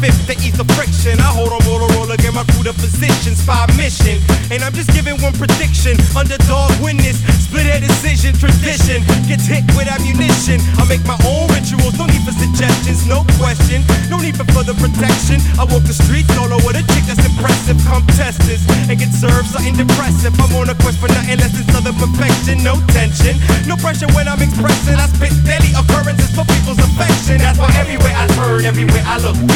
fifth to ease the friction. I hold on, roll, get my crew to position, spy mission. And I'm just giving one prediction. Underdog win this, split a decision. Tradition gets hit with ammunition. I make my own rituals, no need for suggestions, no question. No need for further protection. I walk the streets solo with a chick that's impressive. Come test this and get served something depressive. I'm on a quest for nothing less than southern perfection. No tension, no pressure when I'm expressing. I spit daily occurrences for people's affection. That's why everywhere I turn, everywhere I look,